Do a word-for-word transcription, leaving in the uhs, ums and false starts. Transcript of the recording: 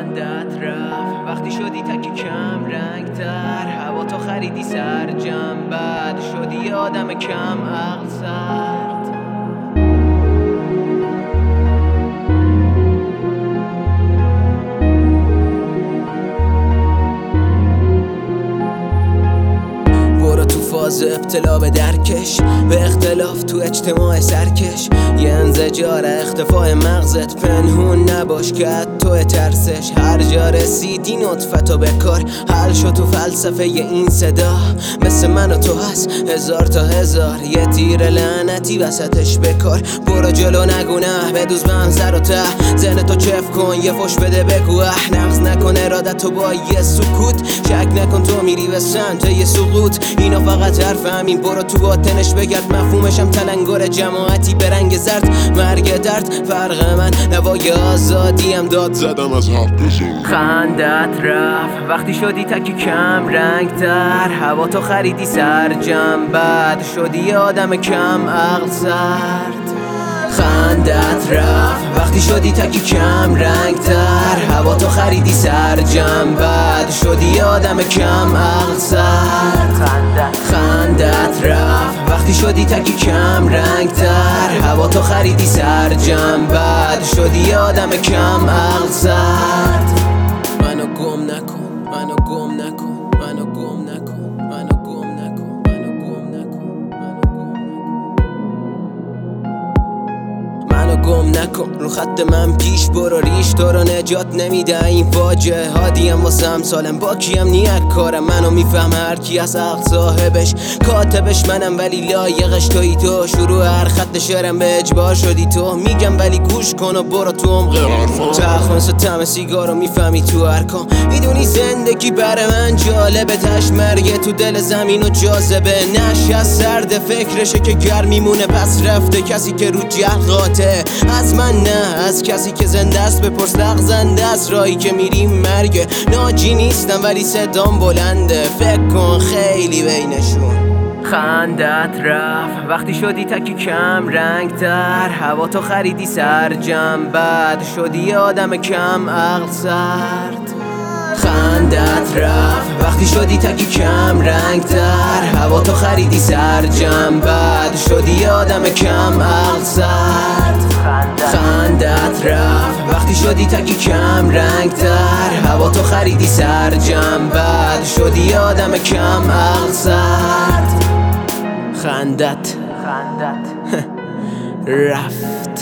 خندت رفت وقتی شدی تکی کم رنگ تر، هوا تو خریدی سرجم، بعد شدی یه آدم کم عقل سرد. فاز ابتلا به درکش، به اختلاف تو اجتماع سرکش، یه انزجار اختفاء مغزت، پنهون نباش که تو ترسش. هر جا رسیدی نطفتو بکار، حل شد تو فلسفه این صدا. مثل من و تو هست هزار تا هزار، یه تیر لعنتی وسطش بکار. برو جلو نگو نه، بدوز منظر و ته، ذهن تو چف کن یه فش بده بگو اه. نقض نکن ارادتو با یه سکوت، شک نکن تو میری به سمت یه سقوط. اینا فقط حرف همین، برو تو باطنش بگرد، مفهومشم تلنگر جماعتی به رنگ زرد. مرگ درد فرق من، نوای آزادی هم داد زدم از حرف بزن. خندت رفت وقتی شدی تکی کم رنگ تر، هوا تو خریدی سرجم، بعد شدی یه آدم کم عقل سرد. خندت رفت وقتی شدی تکی کم رنگ تر، هوا تو خریدی سرجم، بعد شدی یه آدم کم عقل سرد. خندت رفت وقتی شدی تکی کم رنگ تر، هوا تو خریدی سرجم، بعد شدی یه آدم کم عقل سرد. منو گم نکن، منو گم نکن، منو گم نکن، منو گم نکن، منو گم نکن، منو گم نکن. رو خط من پیش برو، ریش تو رو نجات نمیده این فاجعه. هادیم واسه هم سالم، با کیم نیت کارم. منو میفهم هر کی از حق صاحبش، کاتبش منم ولی لایقش توی تو. شروع هر خط شعرم به اجبار شدی تو، میگم ولی گوش کن و برو تو عمق حرفا. تخت مثل طعم سیگارو میفهمی تو ارکام، میدونی زندگی برای من جالبه. تش مرگ تو دل زمین و جاذبه، نش از سرد فکرشه که گرم میمونه پس رفته. کسی که رو جهل قاطع از من نه، از کسی که زنده است بپرس لغزنده است. راهی که میریم مرگ، ناجی نیستم ولی صدام بلنده. فکر کن خیلی بینشون. خندت رفت وقتی شدی تکی کم رنگ تر، هوا تو خریدی سرجم، بعد شدی یه آدم کم عقل سرد. خندت رفت وقتی شدی تکی کم رنگ تر، هوا تو خریدی سرجم، بعد شدی یه آدم کم عقل سرد. خندت رفت وقتی شدی تکی کم رنگ تر، هوا تو خریدی سرجم، بعد شدی یه آدم کم عقل سرد. خندت خندت رفت.